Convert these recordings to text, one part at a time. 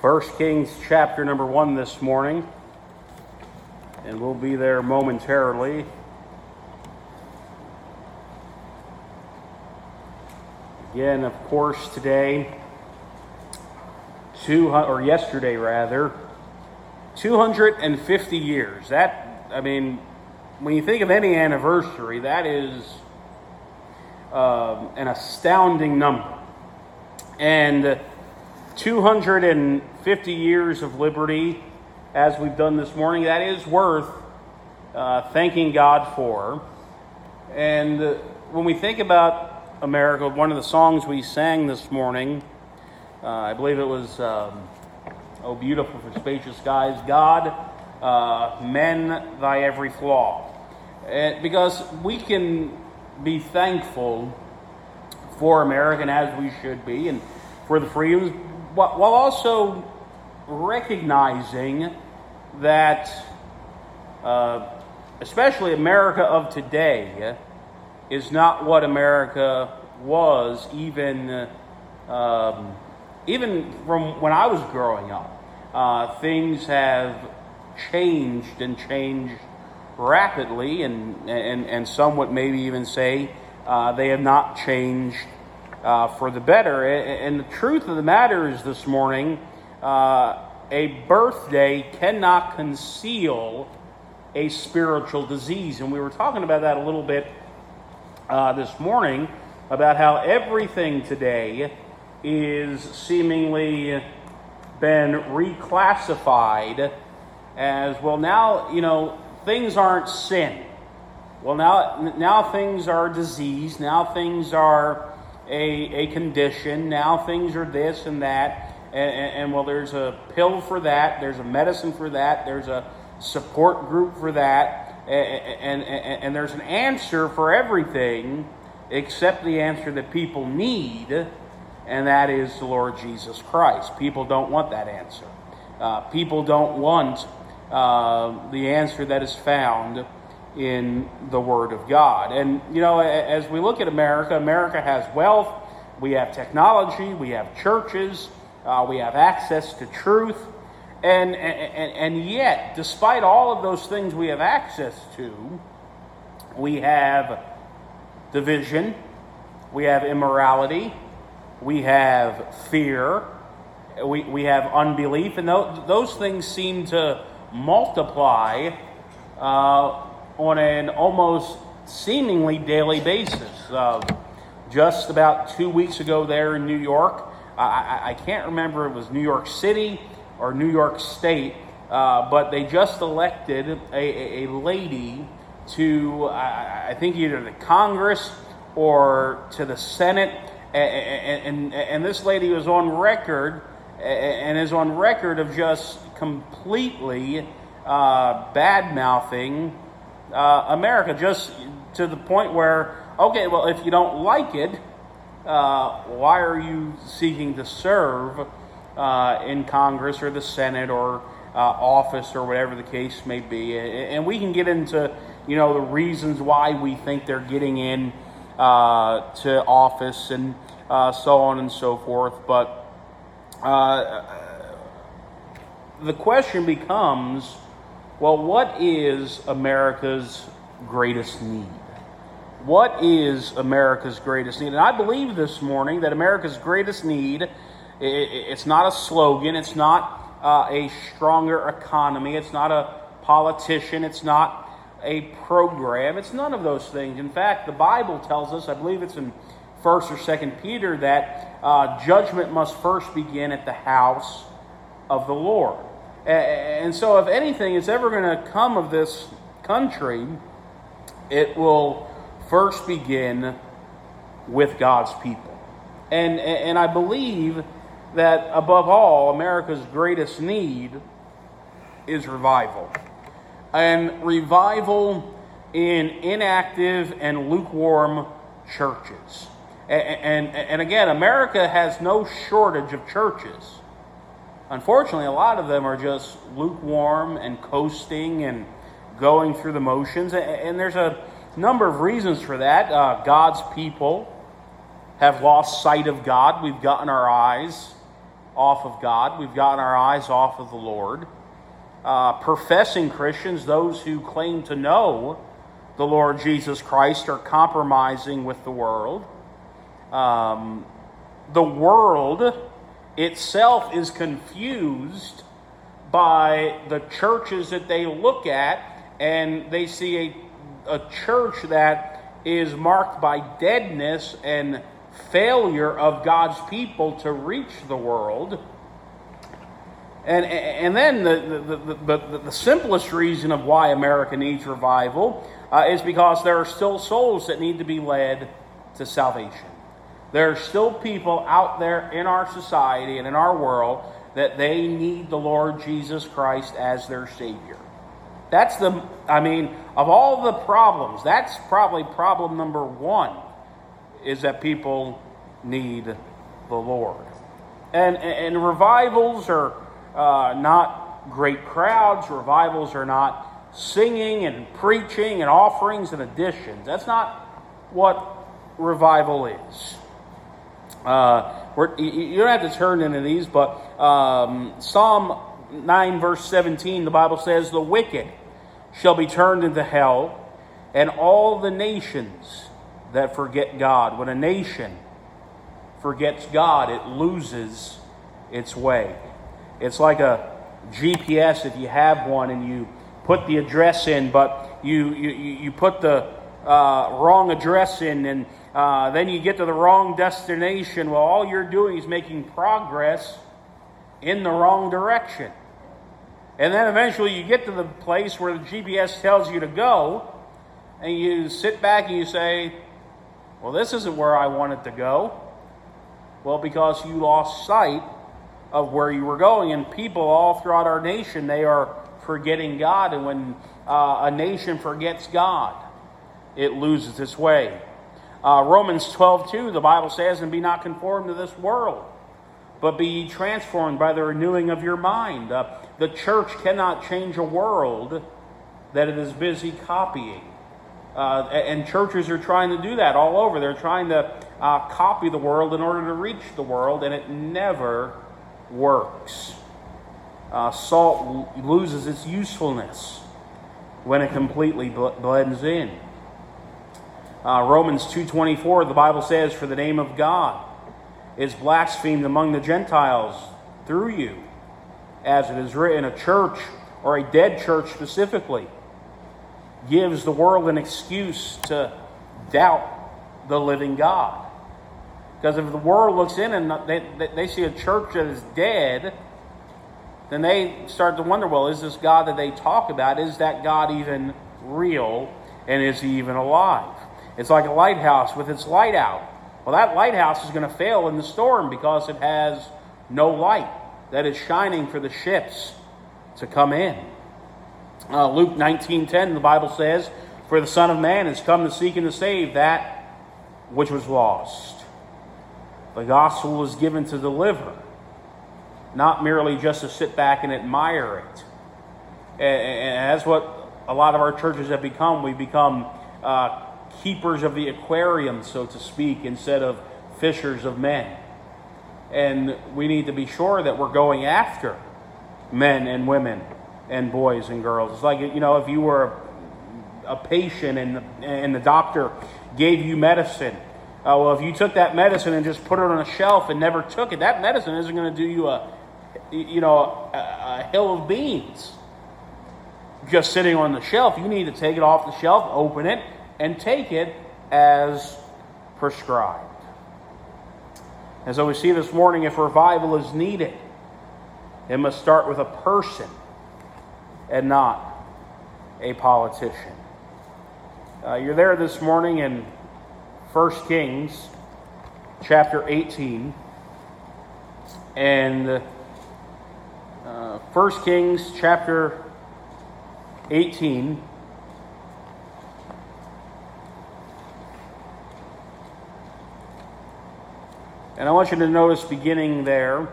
1 Kings chapter number 1 this morning, and we'll be there momentarily. Again, of course, today, yesterday rather, 250 years. When you think of any anniversary, that is an astounding number. And 250 years of liberty, as we've done this morning, that is worth thanking God for. And when we think about America, one of the songs we sang this morning, I believe it was, "Oh, beautiful for spacious skies, God, mend thy every flaw." Because we can be thankful for America, and as we should be, and for the freedoms, while also recognizing that, especially America of today, is not what America was even from when I was growing up. Things have changed and changed rapidly, and some would maybe even say they have not changed for the better. And the truth of the matter is this morning, a birthday cannot conceal a spiritual disease. And we were talking about that a little bit this morning, about how everything today is seemingly been reclassified as, well, now, things aren't sin. Well, now things are disease. Now things are a condition. Now things are this and that. And well, there's a pill for that. There's a medicine for that. There's a support group for that. And there's an answer for everything except the answer that people need, and that is the Lord Jesus Christ. People don't want that answer. People don't want the answer that is found in the Word of God. And, as we look at America, America has wealth, we have technology, we have churches, we have access to truth. And yet, despite all of those things we have access to, we have division, we have immorality, we have fear, we have unbelief, and those things seem to multiply on an almost seemingly daily basis. Just about 2 weeks ago there in New York, I can't remember if it was New York City or New York State, but they just elected a lady to, I think, either the Congress or to the Senate, and this lady was on record, and is on record of just completely bad-mouthing America, just to the point where, okay, well, if you don't like it, why are you seeking to serve in Congress or the Senate or office or whatever the case may be? And we can get into, the reasons why we think they're getting in to office and so on and so forth. But the question becomes, well, what is America's greatest need? What is America's greatest need? And I believe this morning that America's greatest need, it's not a slogan, it's not a stronger economy, it's not a politician, it's not a program, it's none of those things. In fact, the Bible tells us, I believe it's in 1st or 2nd Peter, that judgment must first begin at the house of the Lord. And so if anything is ever going to come of this country, it will first begin with God's people. And I believe that above all, America's greatest need is revival. And revival in inactive and lukewarm churches. And again, America has no shortage of churches. Unfortunately, a lot of them are just lukewarm and coasting and going through the motions. And there's a number of reasons for that. God's people have lost sight of God. We've gotten our eyes off of God. We've gotten our eyes off of the Lord. Professing Christians, those who claim to know the Lord Jesus Christ, are compromising with the world. The world itself is confused by the churches that they look at, and they see a church that is marked by deadness and failure of God's people to reach the world. And then the simplest reason of why America needs revival is because there are still souls that need to be led to salvation. There are still people out there in our society and in our world that they need the Lord Jesus Christ as their Savior. That's of all the problems, that's probably problem number one, is that people need the Lord. And revivals are not great crowds. Revivals are not singing and preaching and offerings and additions. That's not what revival is. You don't have to turn into these, but Psalm 9 verse 17, the Bible says, "The wicked shall be turned into hell, and all the nations that forget God." When a nation forgets God, it loses its way. It's like a GPS if you have one, and you put the address in, but you put the wrong address in, and then you get to the wrong destination. Well, all you're doing is making progress in the wrong direction. And then eventually you get to the place where the GPS tells you to go, and you sit back and you say, well, this isn't where I wanted to go. Well, because you lost sight of where you were going. And people all throughout our nation, they are forgetting God. And when a nation forgets God, it loses its way. Romans 12:2, the Bible says, "And be not conformed to this world, but be ye transformed by the renewing of your mind." The church cannot change a world that it is busy copying. And churches are trying to do that all over. They're trying to copy the world in order to reach the world, and it never works. Salt loses its usefulness when it completely blends in. Romans 2:24, the Bible says, "For the name of God is blasphemed among the Gentiles through you, as it is written." A church, or a dead church specifically, gives the world an excuse to doubt the living God. Because if the world looks in and they see a church that is dead, then they start to wonder, well, is this God that they talk about, is that God even real, and is he even alive? It's like a lighthouse with its light out. Well, that lighthouse is going to fail in the storm because it has no light that is shining for the ships to come in. Luke 19:10, the Bible says, "For the Son of Man is come to seek and to save that which was lost." The gospel was given to deliver, not merely just to sit back and admire it. And that's what a lot of our churches have become. We become keepers of the aquarium, so to speak, instead of fishers of men. And we need to be sure that we're going after men and women and boys and girls. It's like, if you were a patient and the doctor gave you medicine. Well, if you took that medicine and just put it on a shelf and never took it, that medicine isn't going to do you a hill of beans just sitting on the shelf. You need to take it off the shelf, open it, and take it as prescribed. And so we see this morning, if revival is needed, it must start with a person and not a politician. You're there this morning in 1 Kings chapter 18. And 1 Kings chapter 18. And I want you to notice beginning there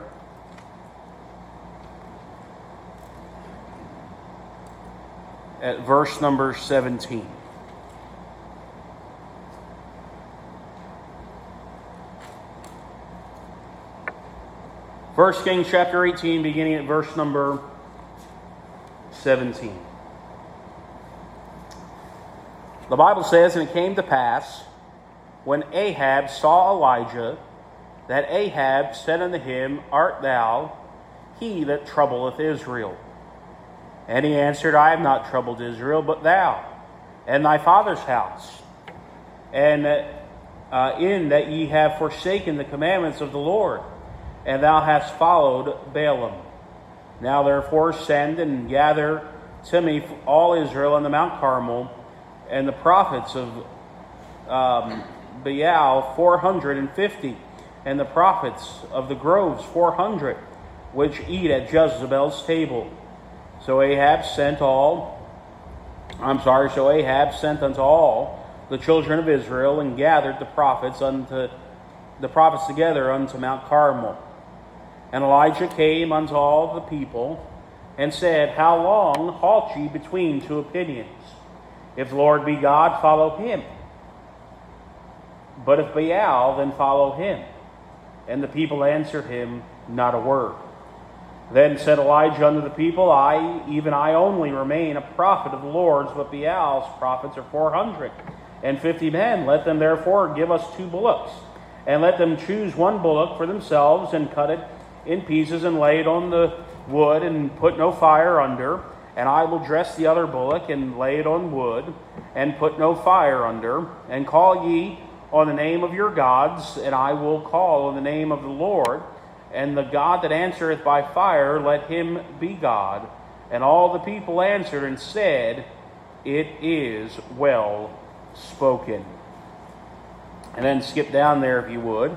at verse number 17. 1 Kings chapter 18, beginning at verse number 17. The Bible says, "And it came to pass, when Ahab saw Elijah, that Ahab said unto him, Art thou he that troubleth Israel? And he answered, I have not troubled Israel, but thou, and thy father's house, and in that ye have forsaken the commandments of the Lord, and thou hast followed Baalim. Now therefore send and gather to me all Israel on the Mount Carmel, and the prophets of Baal 450, and the prophets of the groves 400, which eat at Jezebel's table. So Ahab sent unto all the children of Israel, and gathered the prophets together unto Mount Carmel. And Elijah came unto all the people, and said, How long halt ye between two opinions? If the Lord be God, follow him. But if Baal, then follow him. And the people answered him not a word. Then said Elijah unto the people, even I only remain a prophet of the Lord's, but Baal's prophets are 450 men. Let them therefore give us 2 bullocks, and let them choose 1 bullock for themselves, and cut it in pieces, and lay it on the wood, and put no fire under. And I will dress the other bullock, and lay it on wood, and put no fire under. And call ye on the name of your gods, and I will call on the name of the Lord. And the God that answereth by fire, let him be God. And all the people answered and said, It is well spoken." And then skip down there, if you would,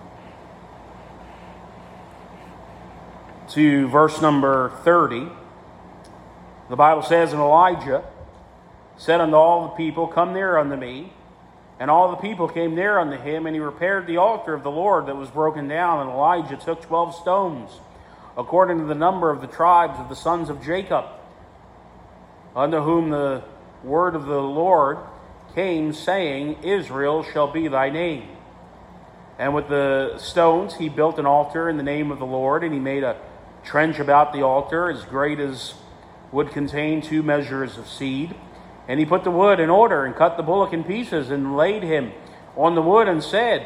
to verse number 30. The Bible says, "And Elijah said unto all the people, Come near unto me. And all the people came near unto him, and he repaired the altar of the Lord that was broken down. And Elijah took 12 stones, according to the number of the tribes of the sons of Jacob, unto whom the word of the Lord came, saying, Israel shall be thy name. And with the stones he built an altar in the name of the Lord, and he made a trench about the altar as great as would contain 2 measures of seed. And he put the wood in order, and cut the bullock in pieces, and laid him on the wood, and said,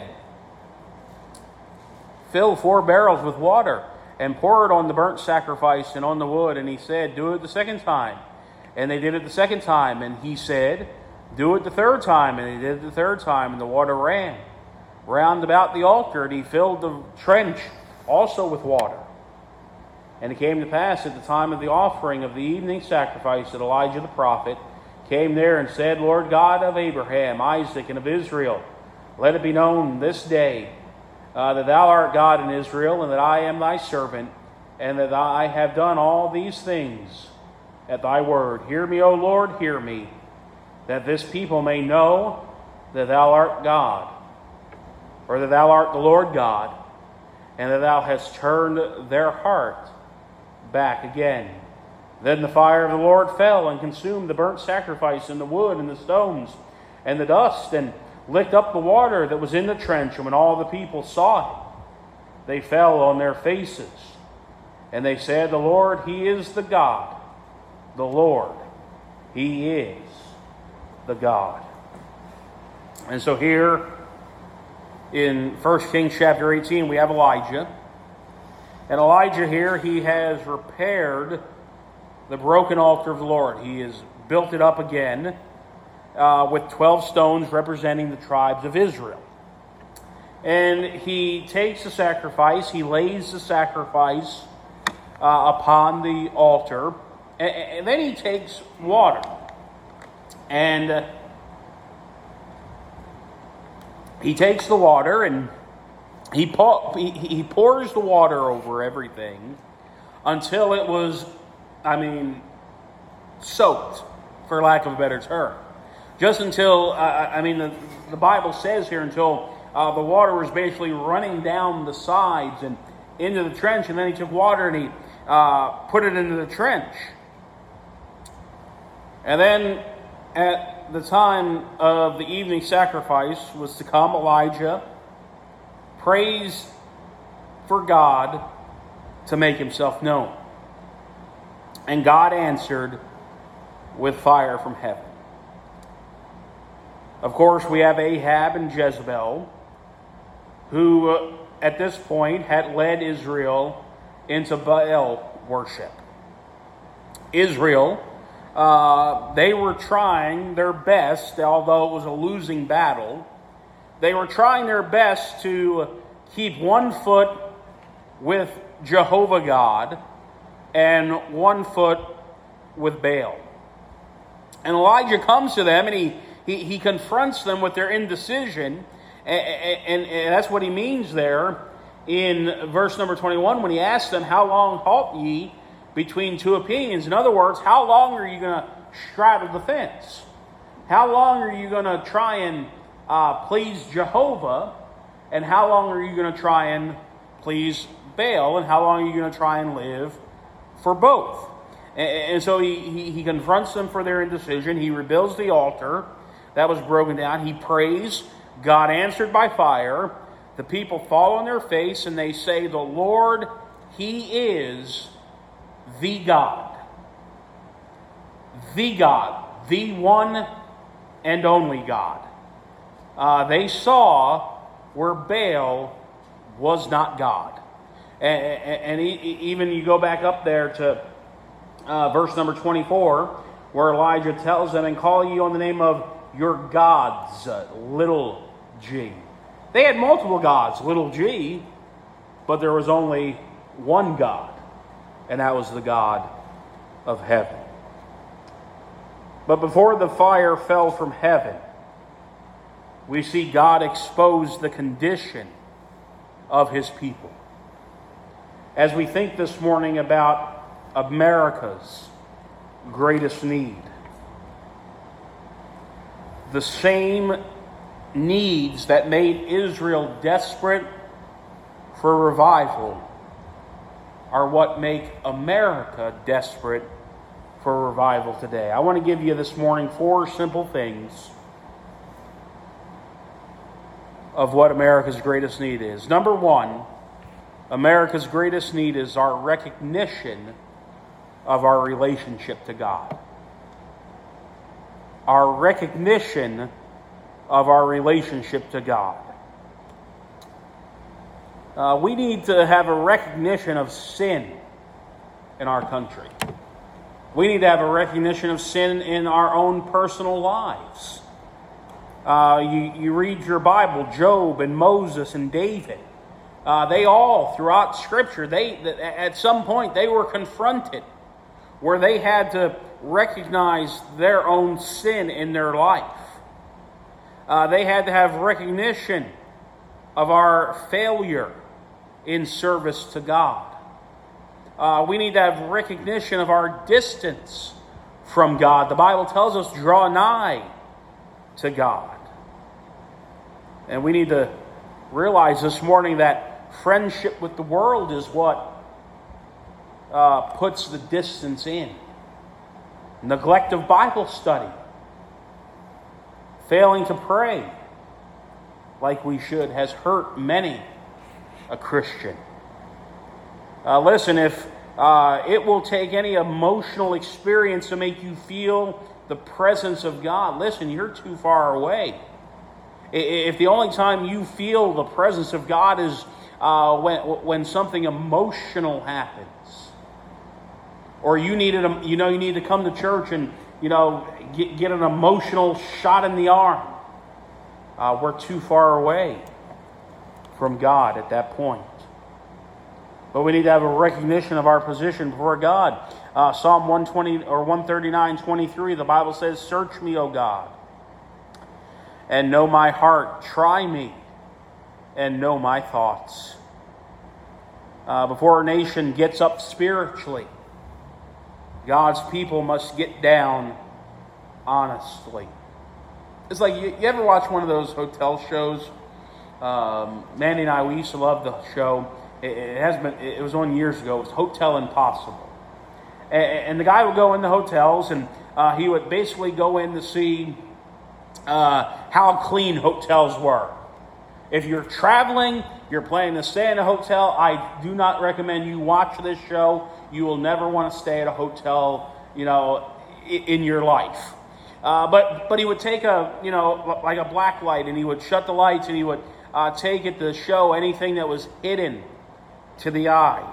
Fill 4 barrels with water, and pour it on the burnt sacrifice and on the wood. And he said, Do it the second time. And they did it the second time. And he said, Do it the third time. And they did it the third time. And the water ran round about the altar, and he filled the trench also with water. And it came to pass at the time of the offering of the evening sacrifice that Elijah the prophet came there and said, Lord God of Abraham, Isaac, and of Israel, let it be known this day that thou art God in Israel, and that I am thy servant, and that I have done all these things at thy word. Hear me, O Lord, hear me, that this people may know that thou art God, or that thou art the Lord God, and that thou hast turned their heart back again. Then the fire of the Lord fell and consumed the burnt sacrifice, and the wood, and the stones, and the dust, and licked up the water that was in the trench. And when all the people saw it, they fell on their faces. And they said, The Lord, He is the God. The Lord, He is the God. And so here in 1 Kings chapter 18, we have Elijah. And Elijah here, he has repaired the broken altar of the Lord. He has built it up again with 12 stones representing the tribes of Israel. And he takes the sacrifice, he lays the sacrifice upon the altar, and then he takes water. And he takes the water and he pours the water over everything until it was, soaked, for lack of a better term. Just until, the Bible says here, until the water was basically running down the sides and into the trench. And then he took water and he put it into the trench. And then at the time of the evening sacrifice was to come, Elijah prays for God to make himself known. And God answered with fire from heaven. Of course, we have Ahab and Jezebel, who at this point had led Israel into Baal worship. Israel, they were trying their best, although it was a losing battle, they were trying their best to keep one foot with Jehovah God and one foot with Baal. And Elijah comes to them and he confronts them with their indecision. And that's what he means there in verse number 21 when he asks them, how long halt ye between two opinions? In other words, how long are you going to straddle the fence? How long are you going to try and please Jehovah? And how long are you going to try and please Baal? And how long are you going to try and live for both? And so he confronts them for their indecision. He rebuilds the altar that was broken down. He prays. God answered by fire. The people fall on their face and they say, the Lord, He is the God. The God. The one and only God. They saw where Baal was not God. And even you go back up there to verse number 24, where Elijah tells them, and call ye on the name of your gods, little g. They had multiple gods, little g, but there was only one God, and that was the God of heaven. But before the fire fell from heaven, we see God expose the condition of His people. As we think this morning about America's greatest need, the same needs that made Israel desperate for revival are what make America desperate for revival today. I want to give you this morning 4 simple things of what America's greatest need is. Number 1, America's greatest need is our recognition of our relationship to God. Our recognition of our relationship to God. We need to have a recognition of sin in our country. We need to have a recognition of sin in our own personal lives. You read your Bible, Job and Moses and David. They all, throughout Scripture, at some point they were confronted where they had to recognize their own sin in their life. They had to have recognition of our failure in service to God. We need to have recognition of our distance from God. The Bible tells us, draw nigh to God. And we need to realize this morning that friendship with the world is what puts the distance in. Neglect of Bible study. Failing to pray like we should has hurt many a Christian. Listen, if it will take any emotional experience to make you feel the presence of God, listen, you're too far away. If the only time you feel the presence of God is when something emotional happens, or you need to come to church and get an emotional shot in the arm, we're too far away from God at that point. But we need to have a recognition of our position before God. Psalm 120 or 139:23, the Bible says, "Search me, O God, and know my heart. Try me, and know my thoughts." Before a nation gets up spiritually, God's people must get down honestly. It's like, you ever watch one of those hotel shows? Mandy and I, we used to love the show. It was on years ago. It was Hotel Impossible. And the guy would go in the hotels, and he would basically go in to see how clean hotels were. If you're traveling you're planning to stay in a hotel, I do not recommend you watch this show. You will never want to stay at a hotel, in your life. But he would take like a black light, and he would shut the lights, and he would take it to show anything that was hidden to the eye.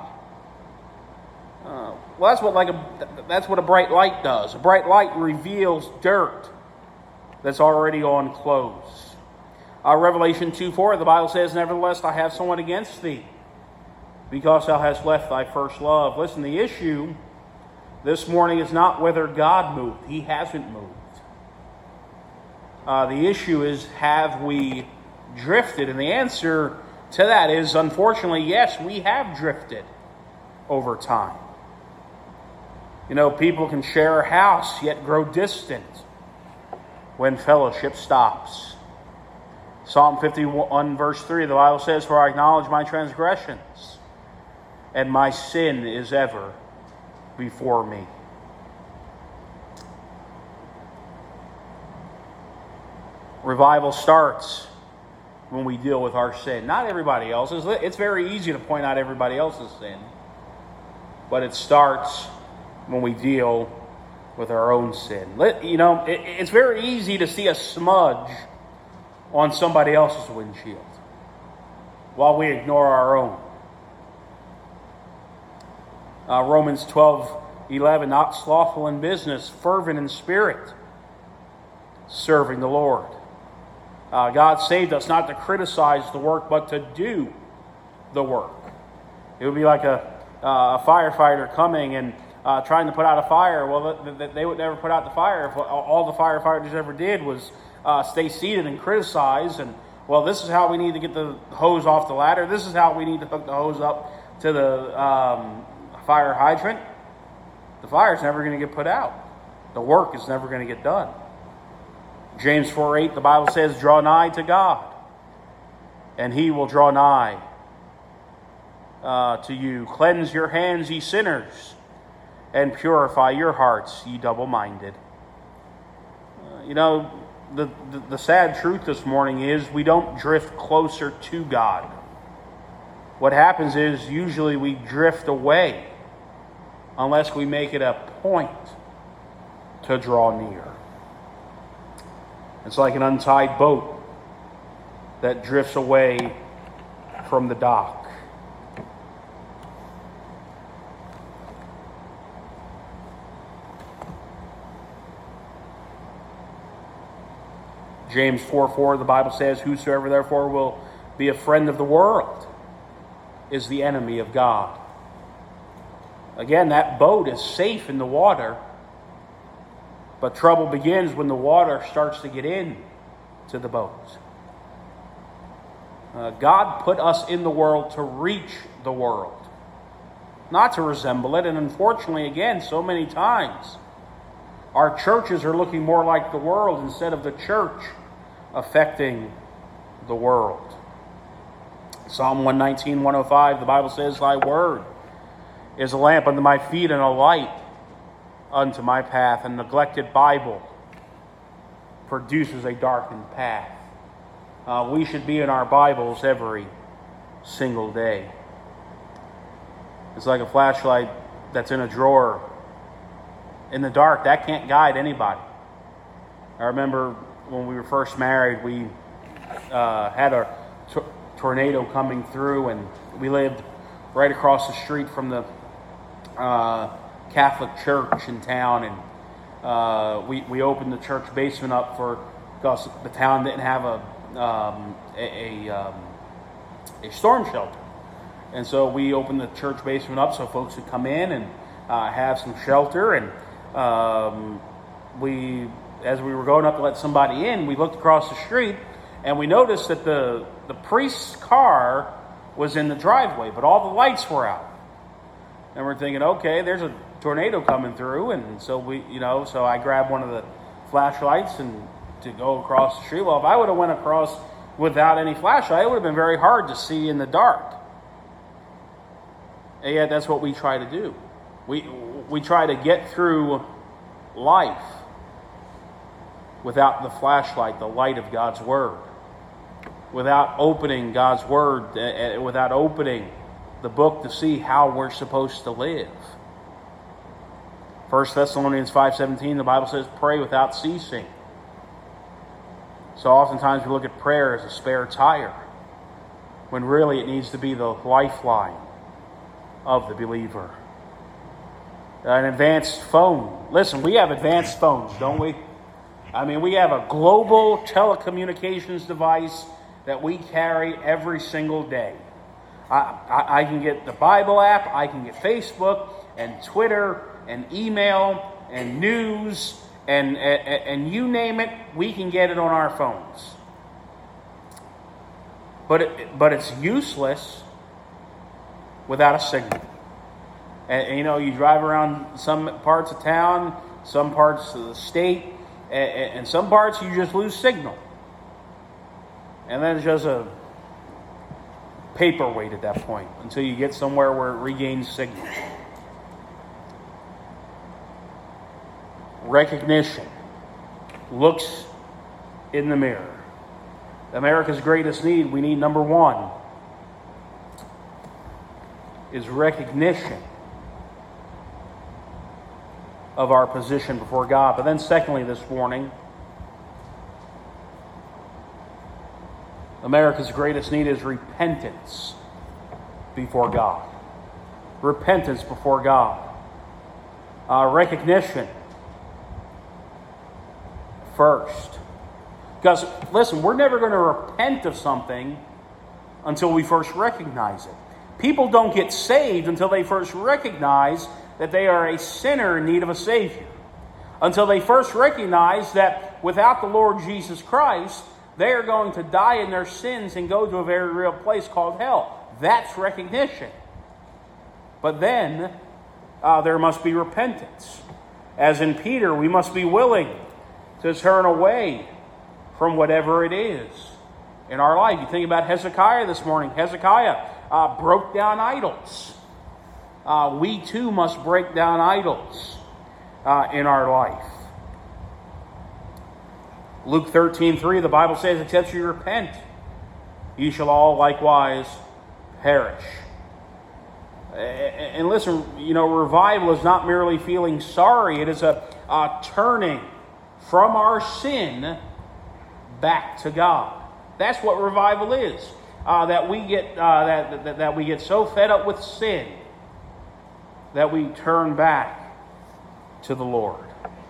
Well, that's what a bright light does. A bright light reveals dirt that's already on clothes. Revelation 2:4, the Bible says, "Nevertheless, I have somewhat against thee, because thou hast left thy first love." Listen, the issue this morning is not whether God moved. He hasn't moved. The issue is, have we drifted? And the answer to that is, unfortunately, yes, we have drifted over time. People can share a house, yet grow distant when fellowship stops. Psalm 51 verse 3, the Bible says, "For I acknowledge my transgressions, and my sin is ever before me." Revival starts when we deal with our sin. Not everybody else's. It's very easy to point out everybody else's sin. But it starts when we deal with our own sin. It's very easy to see a smudge on somebody else's windshield while we ignore our own. Romans 12:11, "Not slothful in business, fervent in spirit, serving the Lord." God saved us not to criticize the work, but to do the work. It would be like a firefighter coming and trying to put out a fire. Well, they would never put out the fire if all the firefighters ever did was stay seated and criticize. And, well, this is how we need to get the hose off the ladder. This is how we need to hook the hose up to the fire hydrant. The fire's never going to get put out. The work is never going to get done. James 4:8, the Bible says, "Draw nigh to God, and He will draw nigh to you. Cleanse your hands, ye sinners, and purify your hearts, ye double-minded." The sad truth this morning is we don't drift closer to God. What happens is usually we drift away unless we make it a point to draw near. It's like an untied boat that drifts away from the dock. James 4:4, the Bible says, "Whosoever therefore will be a friend of the world is the enemy of God." Again, that boat is safe in the water, but trouble begins when the water starts to get in to the boat. God put us in the world to reach the world, not to resemble it. And unfortunately, again, so many times, our churches are looking more like the world instead of the church affecting the world. Psalm 119, 105, the Bible says, "Thy word is a lamp unto my feet and a light unto my path." A neglected Bible produces a darkened path. We should be in our Bibles every single day. It's like a flashlight that's in a drawer in the dark. That can't guide anybody. I remember when we were first married, we had a tornado coming through, and we lived right across the street from the Catholic church in town, and we opened the church basement up because the town didn't have a storm shelter, and so we opened the church basement up so folks could come in and have some shelter. And as we were going up to let somebody in, we looked across the street and we noticed that the priest's car was in the driveway, but all the lights were out. And we're thinking, okay, there's a tornado coming through. And so so I grabbed one of the flashlights and to go across the street. Well, if I would have went across without any flashlight, it would have been very hard to see in the dark. And yet that's what we try to do. We try to get through life without the flashlight, the light of God's Word. without opening God's Word, without opening the book to see how we're supposed to live. 1 Thessalonians 5:17, the Bible says, pray without ceasing. So oftentimes we look at prayer as a spare tire, when really it needs to be the lifeline of the believer. An advanced phone. Listen, we have advanced phones, don't we? I mean, we have a global telecommunications device that we carry every single day. I can get the Bible app, I can get Facebook and Twitter and email and news and you name it, we can get it on our phones. But it's useless without a signal. And you drive around some parts of town, some parts of the state, and some parts you just lose signal. And then it's just a paperweight at that point until you get somewhere where it regains signal. Recognition. Looks in the mirror. America's greatest need, we need number one, is recognition of our position before God. But then secondly this morning, America's greatest need is repentance before God. Repentance before God. Recognition first. Because, listen, we're never going to repent of something until we first recognize it. People don't get saved until they first recognize that they are a sinner in need of a Savior. Until they first recognize that without the Lord Jesus Christ, they are going to die in their sins and go to a very real place called hell. That's recognition. But then, there must be repentance. As in Peter, we must be willing to turn away from whatever it is in our life. You think about Hezekiah this morning. Hezekiah broke down idols. We too must break down idols in our life. Luke 13:3, the Bible says, except you repent, ye shall all likewise perish. And listen, revival is not merely feeling sorry. It is a turning from our sin back to God. That's what revival is. That we get so fed up with sin that we turn back to the Lord.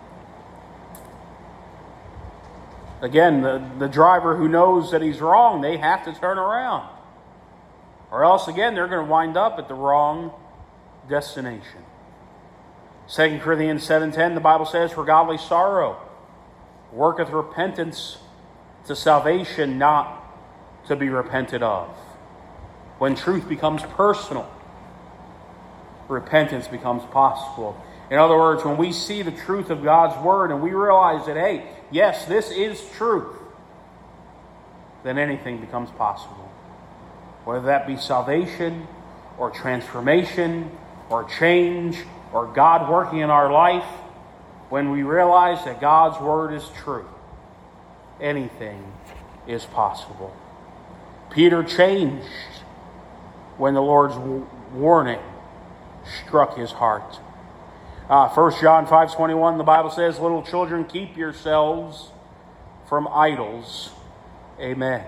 Again, the driver who knows that he's wrong, they have to turn around. Or else, again, they're going to wind up at the wrong destination. 2 Corinthians 7:10, the Bible says, for godly sorrow worketh repentance to salvation, not to be repented of. When truth becomes personal, repentance becomes possible. In other words, when we see the truth of God's Word and we realize that, hey, yes, this is truth, then anything becomes possible. Whether that be salvation or transformation or change or God working in our life, when we realize that God's Word is true, anything is possible. Peter changed when the Lord's warning struck his heart. 1 John 5:21, the Bible says, little children, keep yourselves from idols. Amen.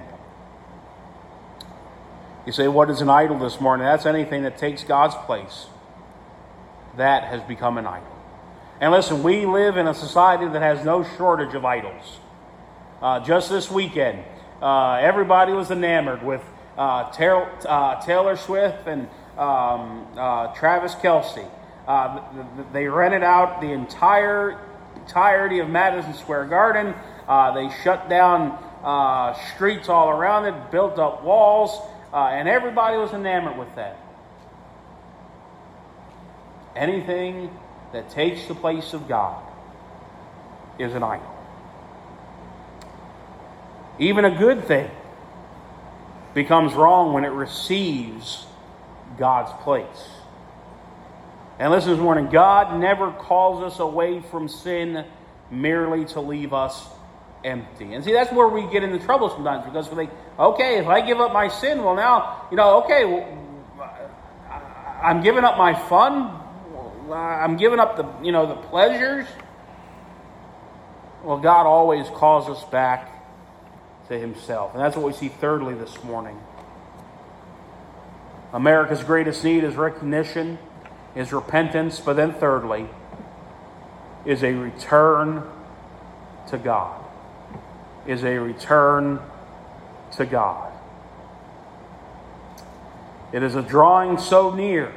You say, what is an idol this morning? That's anything that takes God's place. That has become an idol. And listen, we live in a society that has no shortage of idols. Just this weekend, everybody was enamored with Taylor Swift and Travis Kelce. They rented out the entirety of Madison Square Garden. They shut down streets all around it, built up walls, and everybody was enamored with that. Anything that takes the place of God is an idol. Even a good thing becomes wrong when it receives God's place. And listen this morning, God never calls us away from sin merely to leave us empty. And see, that's where we get into trouble sometimes, because we think, okay, if I give up my sin, well now, I'm giving up my fun. I'm giving up the pleasures. Well, God always calls us back to Himself. And that's what we see thirdly this morning. America's greatest need is recognition, is repentance, but then thirdly, is a return to God. Is a return to God. It is a drawing so near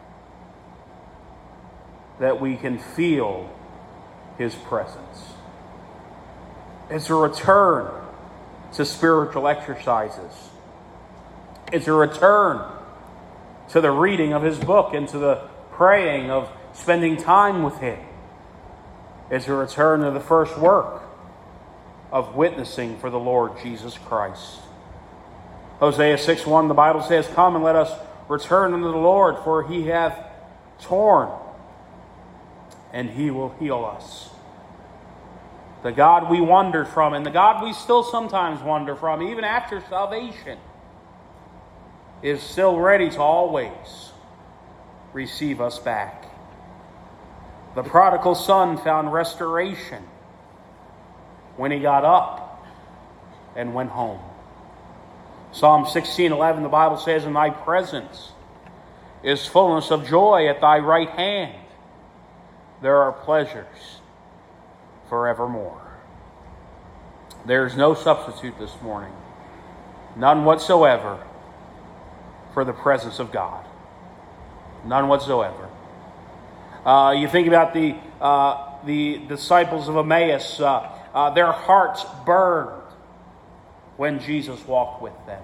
that we can feel His presence. It's a return to spiritual exercises. It's a return to the reading of His book and to the praying of spending time with Him. It's a return to the first work of witnessing for the Lord Jesus Christ. Hosea 6:1, the Bible says, "Come and let us return unto the Lord, for He hath torn, and He will heal us." The God we wander from, and the God we still sometimes wander from, even after salvation, is still ready to always receive us back. The prodigal son found restoration when he got up and went home. Psalm 16:11, the Bible says, "In thy presence is fullness of joy, at thy right hand there are pleasures forevermore." There's no substitute this morning, none whatsoever, for the presence of God. None whatsoever. You think about the disciples of Emmaus, their hearts burned when Jesus walked with them.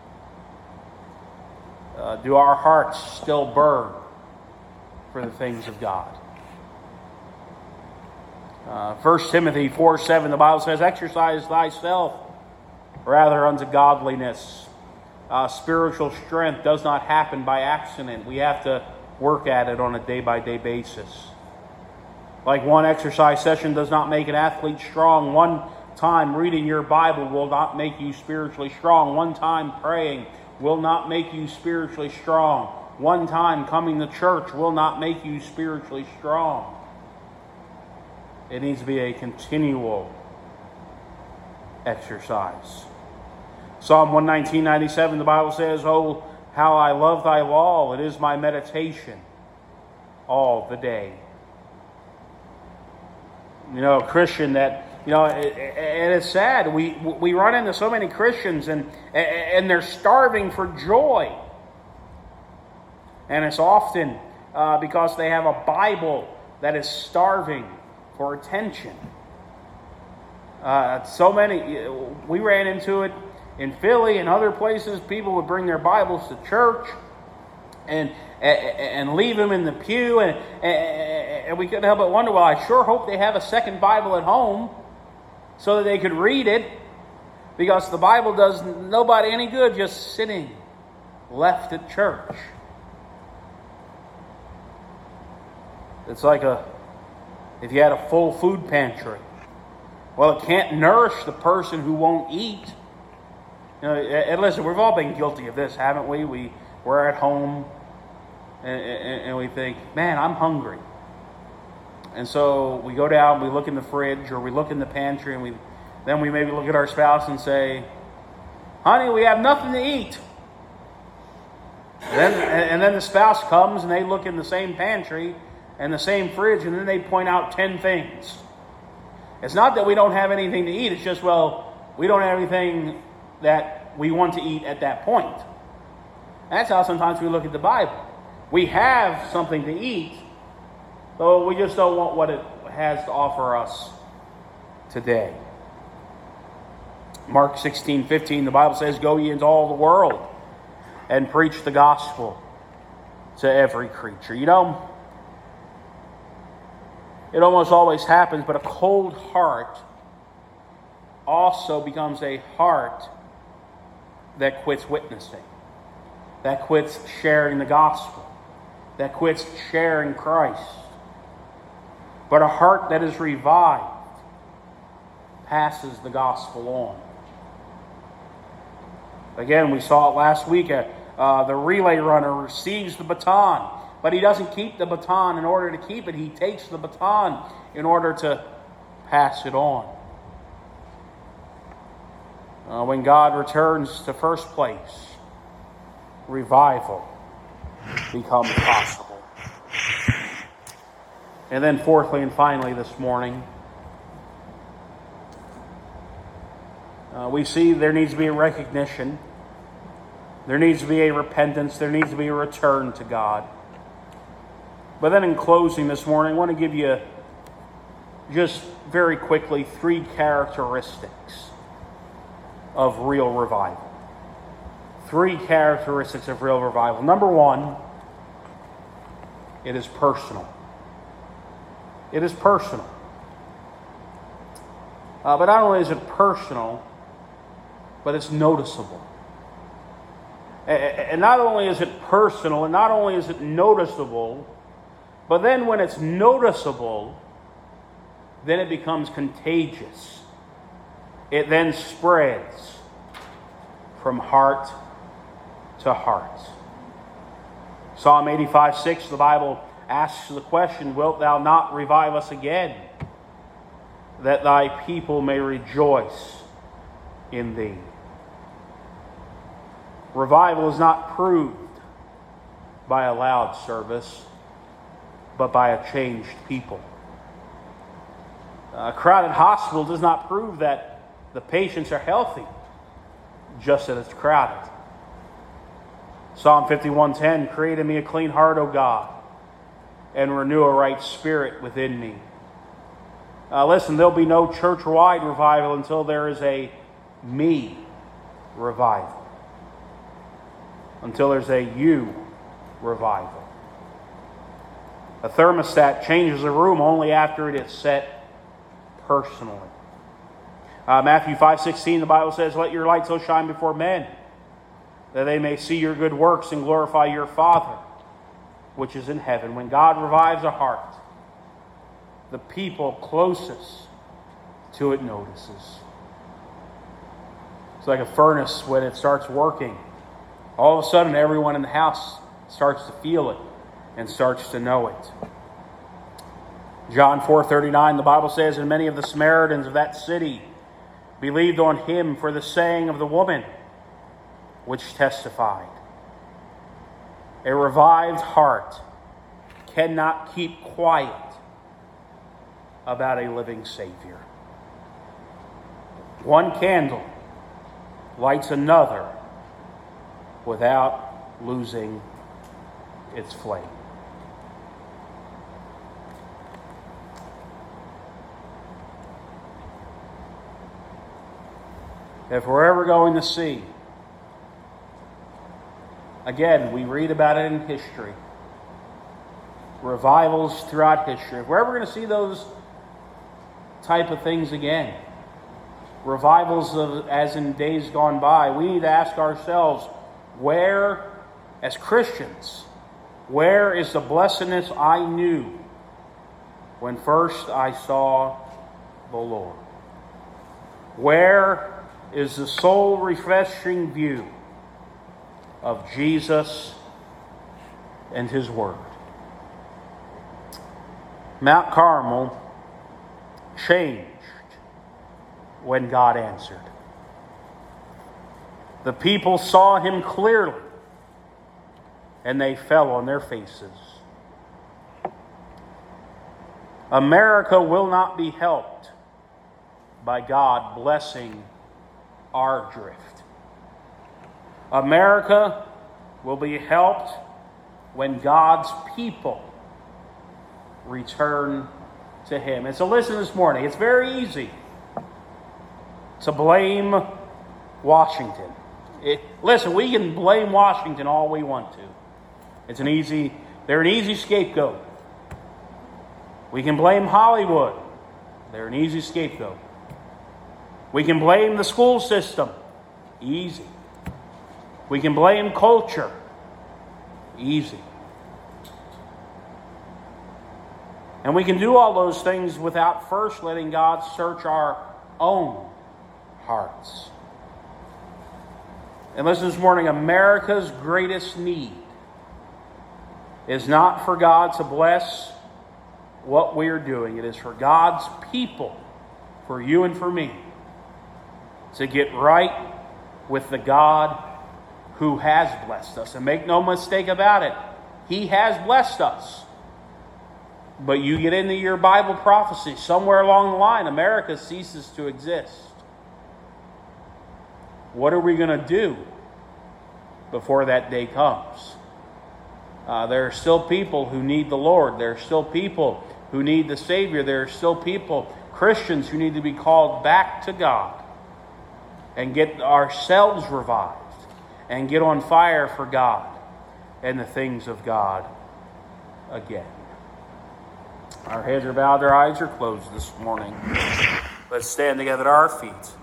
Do our hearts still burn for the things of God? 1 Timothy 4:7, the Bible says, "Exercise thyself rather unto godliness." Spiritual strength does not happen by accident. We have to work at it on a day-by-day basis. Like one exercise session does not make an athlete strong, one time reading your Bible will not make you spiritually strong. One time praying will not make you spiritually strong. One time coming to church will not make you spiritually strong. It needs to be a continual exercise. Psalm 119:97, the Bible says, "Oh, how I love thy law. It is my meditation all the day." A Christian that, and it's sad. We run into so many Christians and they're starving for joy. And it's often because they have a Bible that is starving for attention. So many, we ran into it in Philly and other places. People would bring their Bibles to church and leave them in the pew, and we couldn't help but wonder, well, I sure hope they have a second Bible at home so that they could read it, because the Bible does nobody any good just sitting left at church. It's like if you had a full food pantry. Well, it can't nourish the person who won't eat. And listen, we've all been guilty of this, haven't we? We're at home and we think, man, I'm hungry. And so we go down, we look in the fridge or we look in the pantry, and then we maybe look at our spouse and say, "Honey, we have nothing to eat." And then the spouse comes and they look in the same pantry and the same fridge, and then they point out 10 things. It's not that we don't have anything to eat. It's just, we don't have anything that we want to eat at that point. That's how sometimes we look at the Bible. We have something to eat, but we just don't want what it has to offer us today. Mark 16:15, the Bible says, "Go ye into all the world and preach the gospel to every creature." It almost always happens, but a cold heart also becomes a heart that quits witnessing, that quits sharing the gospel, that quits sharing Christ. But a heart that is revived passes the gospel on. Again, we saw it last week. The relay runner receives the baton, but he doesn't keep the baton in order to keep it. He takes the baton in order to pass it on. When God returns to first place, revival becomes possible. And then fourthly and finally this morning, we see there needs to be a recognition. There needs to be a repentance. There needs to be a return to God. But then in closing this morning, I want to give you just very quickly 3 characteristics of real revival. 3 characteristics of real revival. Number 1, it is personal. It is personal. But not only is it personal, but it's noticeable. And not only is it personal, and not only is it noticeable, but then when it's noticeable, then it becomes contagious. It then spreads from heart to heart. Psalm 85:6, the Bible asks the question, "Wilt thou not revive us again, that thy people may rejoice in thee?" Revival is not proved by a loud service, but by a changed people. A crowded hospital does not prove that the patients are healthy, just that it's crowded. Psalm 51:10, "Create in me a clean heart, O God, and renew a right spirit within me." Listen, there'll be no church-wide revival until there is a me revival. Until there's a you revival. A thermostat changes a room only after it is set personally. Matthew 5:16, the Bible says, "Let your light so shine before men, that they may see your good works and glorify your Father, which is in heaven." When God revives a heart, the people closest to it notices. It's like a furnace when it starts working. All of a sudden, everyone in the house starts to feel it and starts to know it. John 4:39, the Bible says, "And many of the Samaritans of that city believed on him for the saying of the woman, which testified." A revived heart cannot keep quiet about a living Savior. One candle lights another without losing its flame. If we're ever going to see, again, we read about it in history, revivals throughout history. If we're ever going to see those type of things again, revivals as in days gone by, we need to ask ourselves, where, as Christians, where is the blessedness I knew when first I saw the Lord? Where is the soul-refreshing view of Jesus and His Word? Mount Carmel changed when God answered. The people saw Him clearly, and they fell on their faces. America will not be helped by God blessing our drift. America will be helped when God's people return to Him. And so listen this morning, it's very easy to blame Washington. Listen, we can blame Washington all we want to. They're an easy scapegoat. We can blame Hollywood. They're an easy scapegoat. We can blame the school system. Easy. We can blame culture. Easy. And we can do all those things without first letting God search our own hearts. And listen, this morning, America's greatest need is not for God to bless what we are doing. It is for God's people, for you and for me, to get right with the God who has blessed us. And make no mistake about it, He has blessed us. But you get into your Bible prophecy, somewhere along the line, America ceases to exist. What are we going to do before that day comes? There are still people who need the Lord. There are still people who need the Savior. There are still people, Christians, who need to be called back to God and get ourselves revived and get on fire for God and the things of God again. Our heads are bowed, our eyes are closed this morning. Let's stand together at our feet.